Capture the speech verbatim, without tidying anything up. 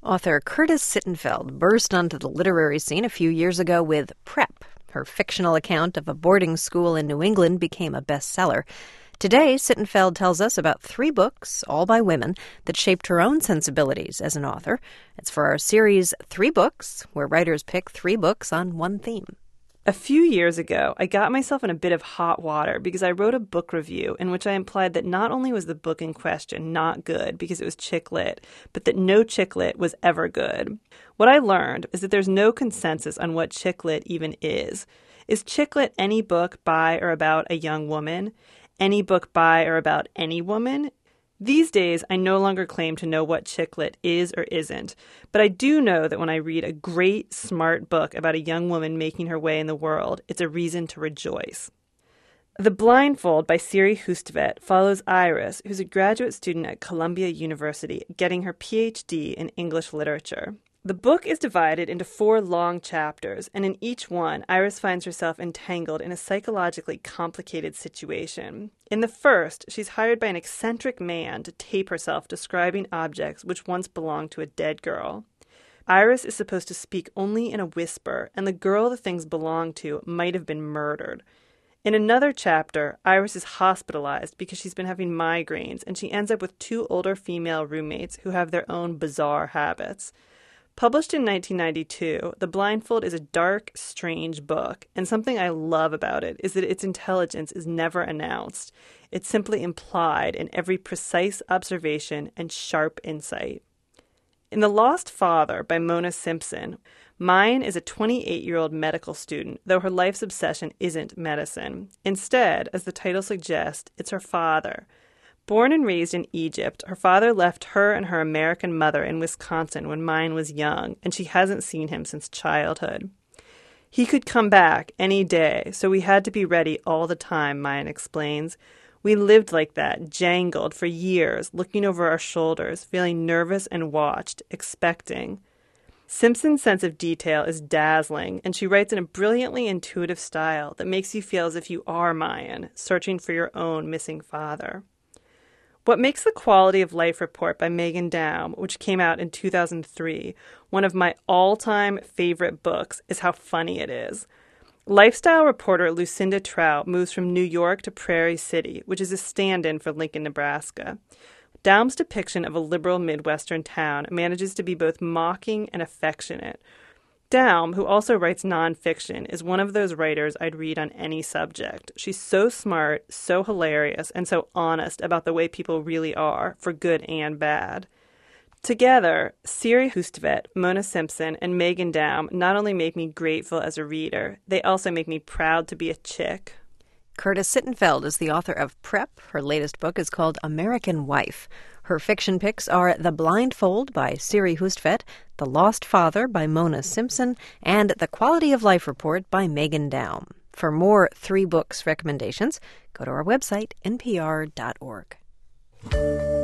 Author Curtis Sittenfeld burst onto the literary scene a few years ago with Prep. Her fictional account of a boarding school in New England became a bestseller. Today, Sittenfeld tells us about three books, all by women, that shaped her own sensibilities as an author. It's for our series Three Books, where writers pick three books on one theme. A few years ago, I got myself in a bit of hot water because I wrote a book review in which I implied that not only was the book in question not good because it was chick lit, but that no chick lit was ever good. What I learned is that there's no consensus on what chick lit even is. Is chick lit any book by or about a young woman? Any book by or about any woman? These days, I no longer claim to know what chick lit is or isn't, but I do know that when I read a great, smart book about a young woman making her way in the world, it's a reason to rejoice. The Blindfold by Siri Hustvedt follows Iris, who's a graduate student at Columbia University, getting her P H D in English literature. The book is divided into four long chapters, and in each one, Iris finds herself entangled in a psychologically complicated situation. In the first, she's hired by an eccentric man to tape herself describing objects which once belonged to a dead girl. Iris is supposed to speak only in a whisper, and the girl the things belong to might have been murdered. In another chapter, Iris is hospitalized because she's been having migraines, and she ends up with two older female roommates who have their own bizarre habits. Published in nineteen ninety-two, The Blindfold is a dark, strange book, and something I love about it is that its intelligence is never announced. It's simply implied in every precise observation and sharp insight. In The Lost Father by Mona Simpson, Mine is a twenty-eight-year-old medical student, though her life's obsession isn't medicine. Instead, as the title suggests, it's her father. Born and raised in Egypt, her father left her and her American mother in Wisconsin when Mine was young, and she hasn't seen him since childhood. He could come back any day, so we had to be ready all the time, Mine explains. We lived like that, jangled for years, looking over our shoulders, feeling nervous and watched, expecting. Simpson's sense of detail is dazzling, and she writes in a brilliantly intuitive style that makes you feel as if you are Mayan, searching for your own missing father. What makes The Quality of Life Report by Megan Daum, which came out in two thousand three, one of my all-time favorite books is how funny it is. Lifestyle reporter Lucinda Trout moves from New York to Prairie City, which is a stand-in for Lincoln, Nebraska. Daum's depiction of a liberal Midwestern town manages to be both mocking and affectionate. Daum, who also writes nonfiction, is one of those writers I'd read on any subject. She's so smart, so hilarious, and so honest about the way people really are, for good and bad. Together, Siri Hustvedt, Mona Simpson, and Megan Daum not only make me grateful as a reader, they also make me proud to be a chick. Curtis Sittenfeld is the author of Prep. Her latest book is called American Wife. Her fiction picks are The Blindfold by Siri Hustvedt, The Lost Father by Mona Simpson, and The Quality of Life Report by Megan Daum. For more Three Books recommendations, go to our website, n p r dot org.